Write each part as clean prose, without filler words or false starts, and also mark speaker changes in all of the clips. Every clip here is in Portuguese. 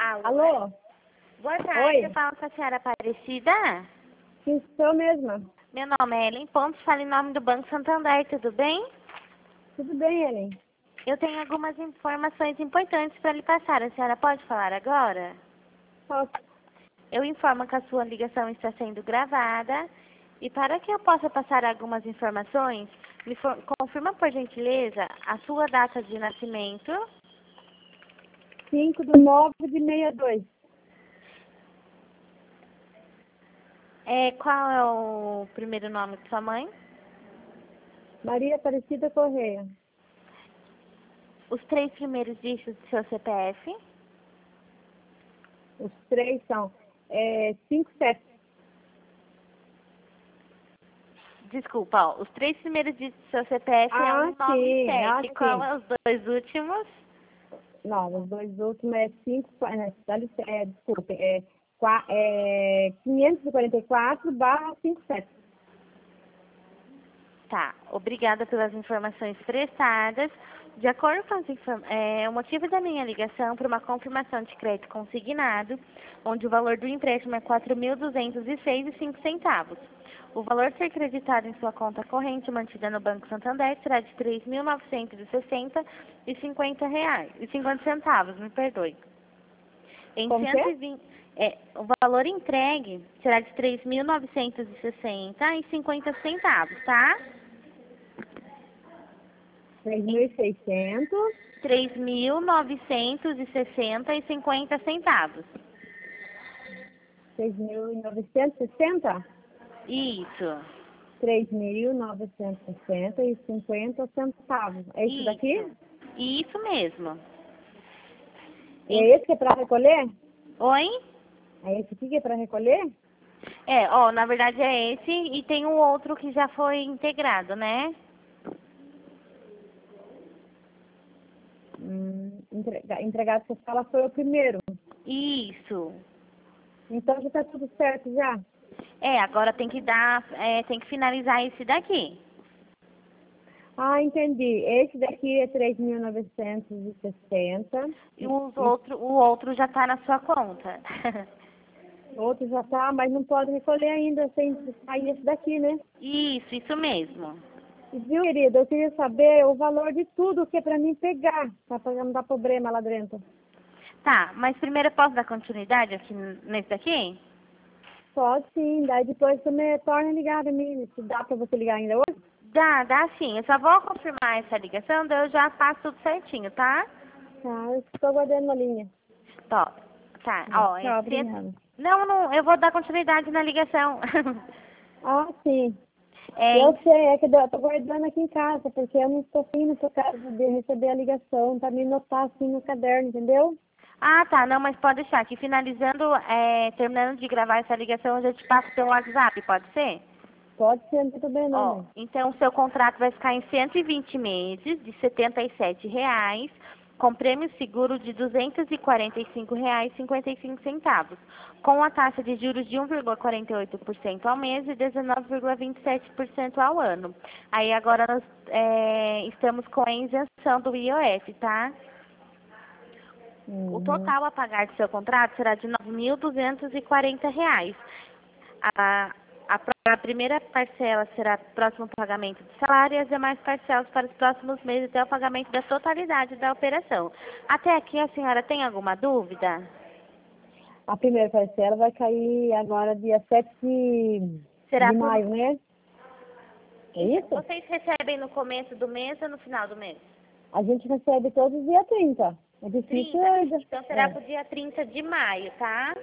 Speaker 1: Alô?
Speaker 2: Alô?
Speaker 1: Boa tarde,
Speaker 2: Oi?
Speaker 1: eu falo com a senhora Aparecida.
Speaker 2: Sim, sou mesma.
Speaker 1: Meu nome é Ellen Pontes, falo em nome do Banco Santander, tudo bem?
Speaker 2: Tudo bem, Ellen?
Speaker 1: Eu tenho algumas informações importantes para lhe passar. A senhora pode falar agora?
Speaker 2: Posso?
Speaker 1: Eu informo que a sua ligação está sendo gravada. E para que eu possa passar algumas informações, confirma por gentileza a sua data de nascimento,
Speaker 2: 5/9/62.
Speaker 1: qual é o primeiro nome de sua mãe,
Speaker 2: Maria Aparecida Correia.
Speaker 1: os 3 primeiros dígitos do seu CPF,
Speaker 2: Os três são 57.
Speaker 1: desculpa, ó, os 3 primeiros dígitos do seu CPF é
Speaker 2: Ah, sim,
Speaker 1: 197. Qual
Speaker 2: sim.
Speaker 1: é os 2 últimos?
Speaker 2: Não, os dois últimos é 544/57.
Speaker 1: Tá, obrigada pelas informações prestadas. De acordo com o motivo da minha ligação para uma confirmação de crédito consignado, onde o valor do empréstimo é R$ 4.206,05. O valor a ser creditado em sua conta corrente mantida no Banco Santander será de R$ 3.960,50, me perdoe. Em
Speaker 2: Como que é?
Speaker 1: 120, o valor entregue será de R$ 3.960,50, tá?
Speaker 2: 3.600.
Speaker 1: 3.960,50.
Speaker 2: 6.960.
Speaker 1: Isso.
Speaker 2: 3.960,50 centavos. É isso daqui?
Speaker 1: Isso. Isso mesmo.
Speaker 2: E é esse que é para recolher?
Speaker 1: Oi?
Speaker 2: É esse aqui que é para recolher?
Speaker 1: Na verdade é esse e tem um outro que já foi integrado, né?
Speaker 2: Entregado que você fala foi o primeiro.
Speaker 1: Isso.
Speaker 2: Então já está tudo certo já?
Speaker 1: Agora tem que finalizar esse daqui.
Speaker 2: Ah, entendi. Esse daqui é 3.960.
Speaker 1: E o outro já está na sua conta.
Speaker 2: Outro já está, mas não pode recolher ainda sem sair esse daqui, né?
Speaker 1: Isso mesmo.
Speaker 2: E, viu, querida, eu queria saber o valor de tudo que é para mim pegar, para não dar problema lá dentro.
Speaker 1: Tá, mas primeiro eu posso dar continuidade aqui nesse daqui?
Speaker 2: Pode sim, daí depois você me torna a ligar a mim, se dá para você ligar ainda hoje.
Speaker 1: Dá sim. Eu só vou confirmar essa ligação, daí eu já faço tudo certinho, tá?
Speaker 2: Tá, eu estou aguardando na linha.
Speaker 1: Tá, ó,
Speaker 2: Tchau, obrigada.
Speaker 1: Não, eu vou dar continuidade na ligação.
Speaker 2: Ah, sim.
Speaker 1: Em-
Speaker 2: Eu sei, é que eu tô guardando aqui em casa, porque eu não estou indo por causa de receber a ligação, para me notar assim no caderno, entendeu?
Speaker 1: Ah, tá, não, mas pode deixar. Aqui finalizando, terminando de gravar essa ligação, eu já te passo pelo WhatsApp, pode ser?
Speaker 2: Pode ser, não tem problema não,
Speaker 1: Ó,
Speaker 2: mãe.
Speaker 1: então o seu contrato vai ficar em 120 meses, de R$ 77,00, com prêmio seguro de R$ 245,55, com a taxa de juros de 1,48% ao mês e 19,27% ao ano. Aí agora nós estamos com a isenção do IOF, tá? O
Speaker 2: Uhum.
Speaker 1: total a pagar do seu contrato será de R$ 9.240. A, a primeira parcela será próximo pagamento do salário e as demais parcelas para os próximos meses até o pagamento da totalidade da operação. Até aqui a senhora tem alguma dúvida?
Speaker 2: A primeira parcela vai cair agora dia 7
Speaker 1: Será
Speaker 2: de
Speaker 1: por...
Speaker 2: maio, né? É isso?
Speaker 1: Vocês recebem no começo do mês ou no final do mês?
Speaker 2: A gente recebe todos os dias 30. É difícil
Speaker 1: 30.
Speaker 2: ainda.
Speaker 1: Então será para o dia 30 de maio, tá?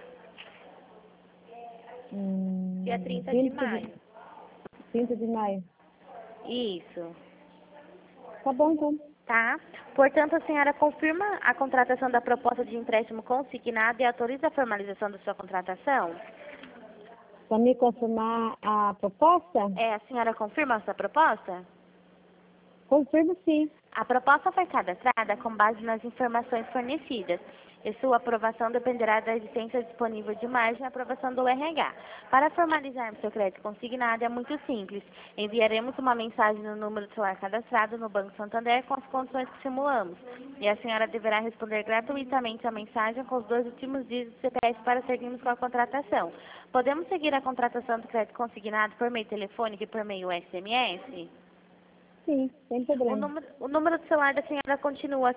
Speaker 1: Dia 30 de
Speaker 2: 30
Speaker 1: maio.
Speaker 2: de, 30 de maio.
Speaker 1: Isso.
Speaker 2: Tá bom, então.
Speaker 1: Tá? Portanto, a senhora confirma a contratação da proposta de empréstimo consignado e autoriza a formalização da sua contratação?
Speaker 2: Para me confirmar a proposta,
Speaker 1: A senhora confirma essa proposta?
Speaker 2: Confirmo sim.
Speaker 1: A proposta foi cadastrada com base nas informações fornecidas e sua aprovação dependerá da existência disponível de margem e aprovação do RH. Para formalizarmos seu crédito consignado é muito simples. Enviaremos uma mensagem no número de celular cadastrado no Banco Santander com as condições que simulamos. E a senhora deverá responder gratuitamente a mensagem com os 2 últimos dígitos do CPF para seguirmos com a contratação. Podemos seguir a contratação do crédito consignado por meio telefônico e por meio SMS?
Speaker 2: Sim, sem problema.
Speaker 1: O número do celular da senhora continua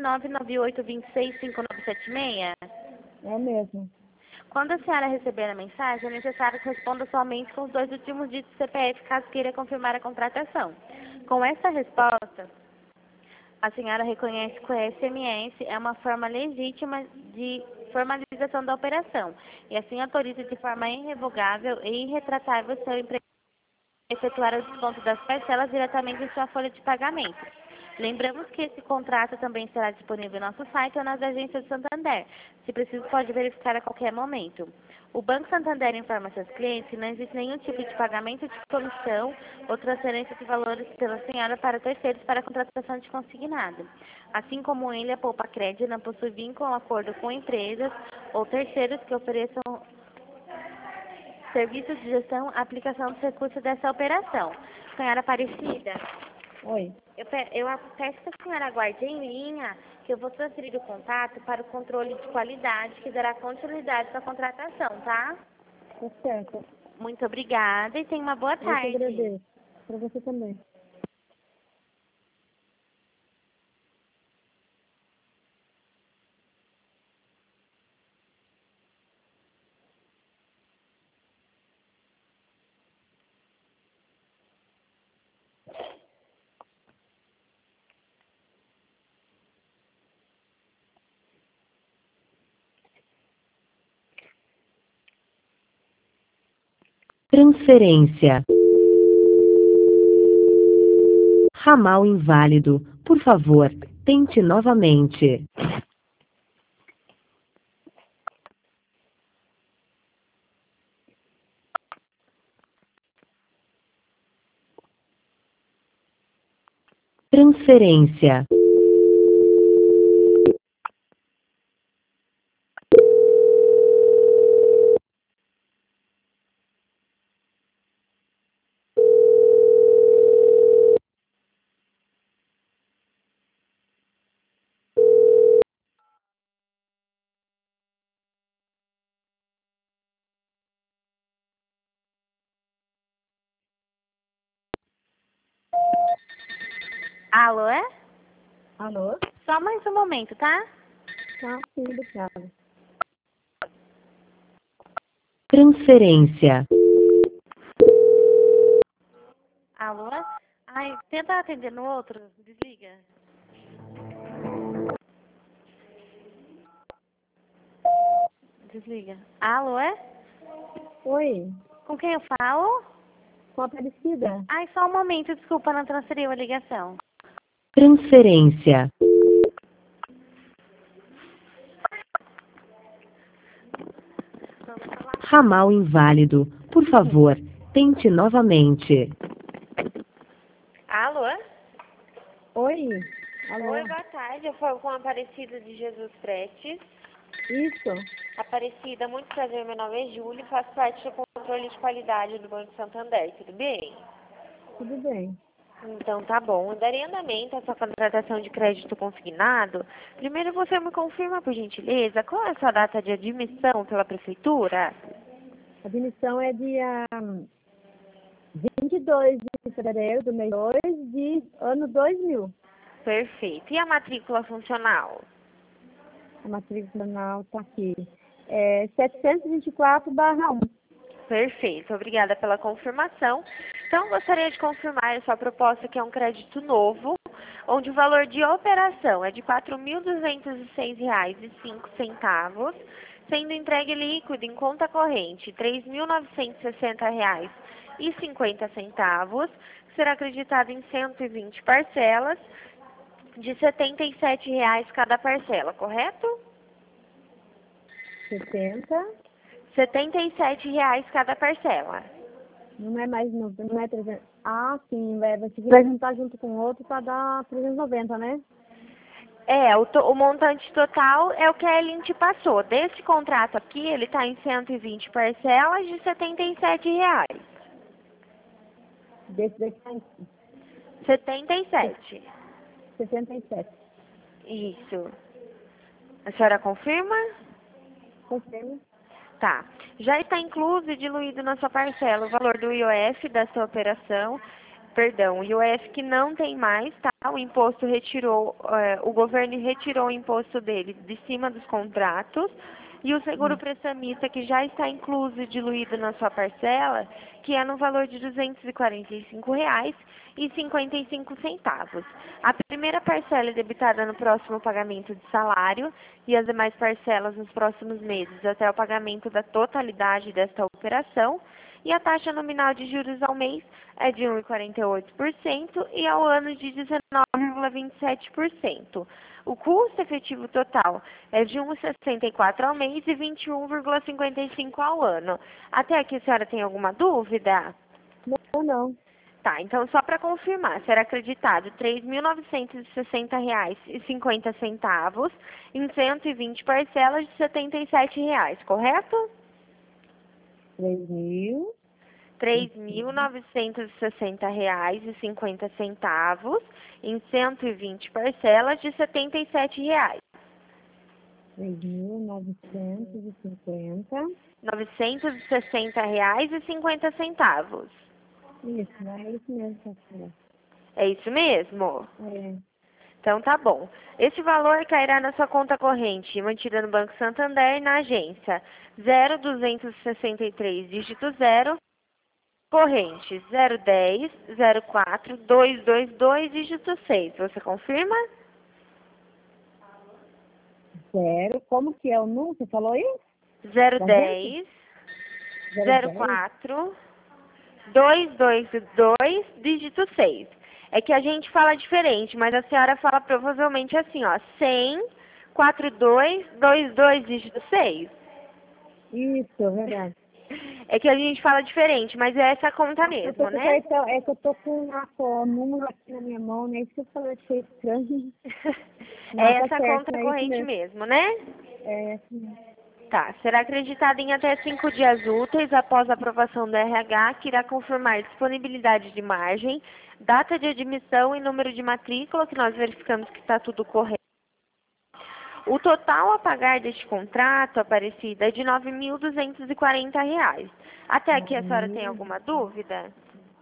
Speaker 1: 15998265976?
Speaker 2: É o mesmo.
Speaker 1: Quando a senhora receber a mensagem, é necessário que responda somente com os 2 últimos dígitos do CPF, caso queira confirmar a contratação. Com essa resposta, a senhora reconhece que o SMS é uma forma legítima de formalização da operação e assim autoriza de forma irrevogável e irretratável seu empregador efetuar o desconto das parcelas diretamente em sua folha de pagamento. Lembramos que esse contrato também estará disponível em nosso site ou nas agências do Santander. Se preciso, pode verificar a qualquer momento. O Banco Santander informa seus clientes que não existe nenhum tipo de pagamento de comissão ou transferência de valores pela senhora para terceiros para a contratação de consignado. Assim como ele, a Poupa Crédito não possui vínculo ou acordo com empresas ou terceiros que ofereçam serviços de gestão, aplicação dos recursos dessa operação. Senhora Aparecida,
Speaker 2: Oi.
Speaker 1: eu peço que a senhora aguarde em linha, que eu vou transferir o contato para o controle de qualidade, que dará continuidade à contratação, tá?
Speaker 2: Tá certo.
Speaker 1: Muito obrigada e tenha uma boa
Speaker 2: Eu que
Speaker 1: tarde.
Speaker 2: agradeço. Para você também.
Speaker 3: Transferência. Ramal inválido. Por favor, tente novamente. Transferência.
Speaker 1: Alô, é?
Speaker 2: Alô?
Speaker 1: Só mais um momento, tá?
Speaker 2: Tá, sim, obrigada.
Speaker 3: Transferência.
Speaker 1: Alô? Ai, tenta atender no outro, desliga. Desliga. Alô, é?
Speaker 2: Oi.
Speaker 1: Com quem eu falo?
Speaker 2: Com a Aparecida?
Speaker 1: Ai, só um momento, desculpa, não transferiu a ligação.
Speaker 3: Transferência. Ramal inválido. Por favor, tente novamente.
Speaker 1: Alô?
Speaker 2: Oi. Alô?
Speaker 1: Oi, boa tarde. Eu falo com a Aparecida de Jesus Prestes.
Speaker 2: Isso.
Speaker 1: Aparecida, muito prazer. Meu nome é Júlia e faço parte do controle de qualidade do Banco Santander. Tudo bem?
Speaker 2: Tudo bem.
Speaker 1: Então tá bom. Eu darei andamento à sua contratação de crédito consignado. Primeiro você me confirma, por gentileza, qual é a sua data de admissão pela prefeitura?
Speaker 2: A admissão é dia 22 de fevereiro do mês 2 de ano 2000.
Speaker 1: Perfeito. E a matrícula funcional?
Speaker 2: A matrícula nacional está aqui. É 724/1.
Speaker 1: Perfeito, obrigada pela confirmação. Então, gostaria de confirmar a sua proposta, que é um crédito novo, onde o valor de operação é de R$ 4.206,05, sendo entregue líquido em conta corrente R$ 3.960,50, será acreditado em 120 parcelas de R$ 77 cada parcela, correto?
Speaker 2: 70.
Speaker 1: R$ 77 cada parcela.
Speaker 2: Não é mais, não é 300. Ah, sim, vai juntar junto com o outro para dar 390, né?
Speaker 1: O montante total é o que a Ellen te passou. Desse contrato aqui, ele está em 120 parcelas de R$ 77.
Speaker 2: Desse daqui tá em
Speaker 1: 77.
Speaker 2: 77.
Speaker 1: Isso. A senhora confirma?
Speaker 2: Confirma.
Speaker 1: Tá. Já está incluso e diluído na sua parcela o valor do IOF da sua operação. Perdão, o IOF que não tem mais, tá? O imposto retirou, o governo retirou o imposto dele de cima dos contratos. E o seguro prestamista que já está incluso e diluído na sua parcela, que é no valor de R$ 245,55. A primeira parcela é debitada no próximo pagamento de salário e as demais parcelas nos próximos meses até o pagamento da totalidade desta operação. E a taxa nominal de juros ao mês é de 1,48% e ao ano de 19,27%. O custo efetivo total é de 1,64 ao mês e 21,55 ao ano. Até aqui a senhora tem alguma dúvida?
Speaker 2: Não.
Speaker 1: Tá, então só para confirmar, será acreditado R$ 3.960,50 em 120 parcelas de R$ 77, correto?
Speaker 2: 3.000.
Speaker 1: R$ 3.960,50 em 120 parcelas de R$ 77. R$
Speaker 2: 3.950.
Speaker 1: R$ 960,50.
Speaker 2: Isso, é isso mesmo, senhora.
Speaker 1: É isso mesmo?
Speaker 2: É.
Speaker 1: Então tá bom. Esse valor cairá na sua conta corrente, mantida no Banco Santander na agência 0263, dígito 0, corrente 010 04 222, dígito 6. Você confirma?
Speaker 2: 0, como que é o número? Você falou aí?
Speaker 1: 010 04 222, dígito 6. É que a gente fala diferente, mas a senhora fala provavelmente assim, ó, 100 4222, dígito 6.
Speaker 2: Isso, é verdade.
Speaker 1: É que a gente fala diferente, mas é essa conta
Speaker 2: Eu tô
Speaker 1: mesmo,
Speaker 2: com o
Speaker 1: né?
Speaker 2: cartão, é que eu tô com o número aqui na minha mão, né? Isso que eu falei, achei estranho.
Speaker 1: É
Speaker 2: Não, tá
Speaker 1: essa
Speaker 2: certo,
Speaker 1: conta
Speaker 2: é isso
Speaker 1: corrente
Speaker 2: mesmo.
Speaker 1: mesmo, né?
Speaker 2: É, assim.
Speaker 1: Tá, será acreditada em até 5 dias úteis após a aprovação do RH, que irá confirmar disponibilidade de margem, data de admissão e número de matrícula, que nós verificamos que está tudo correto. O total a pagar deste contrato, Aparecida, é de R$ 9.240. Até aqui a senhora tem alguma dúvida?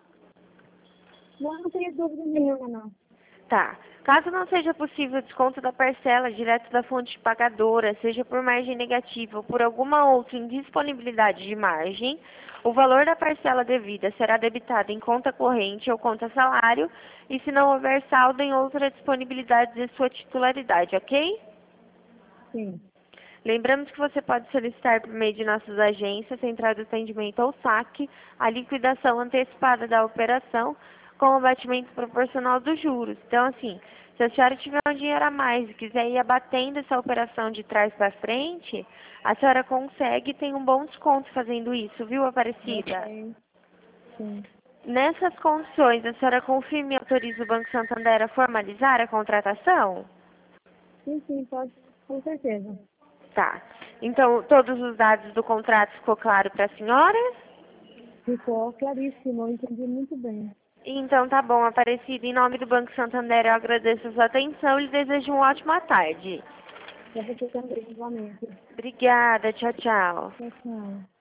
Speaker 2: Não tenho dúvida nenhuma, não.
Speaker 1: Tá. Caso não seja possível o desconto da parcela direto da fonte pagadora, seja por margem negativa ou por alguma outra indisponibilidade de margem, o valor da parcela devida será debitado em conta corrente ou conta salário e se não houver saldo em outra disponibilidade de sua titularidade, ok?
Speaker 2: Sim.
Speaker 1: Lembramos que você pode solicitar por meio de nossas agências, central de atendimento ou saque, a liquidação antecipada da operação com o abatimento proporcional dos juros. Então, assim, se a senhora tiver um dinheiro a mais e quiser ir abatendo essa operação de trás para frente, a senhora consegue e tem um bom desconto fazendo isso, viu, Aparecida?
Speaker 2: Ok. Sim.
Speaker 1: Nessas condições, a senhora confirma e autoriza o Banco Santander a formalizar a contratação?
Speaker 2: Sim, pode, com certeza.
Speaker 1: Tá. Então, todos os dados do contrato ficou claro para a senhora?
Speaker 2: Ficou claríssimo, eu entendi muito bem.
Speaker 1: Então, tá bom, Aparecida. Em nome do Banco Santander, eu agradeço a sua atenção e lhe desejo uma ótima tarde.
Speaker 2: Para você também, igualmente.
Speaker 1: Obrigada. Tchau, tchau.
Speaker 2: Tchau, tchau.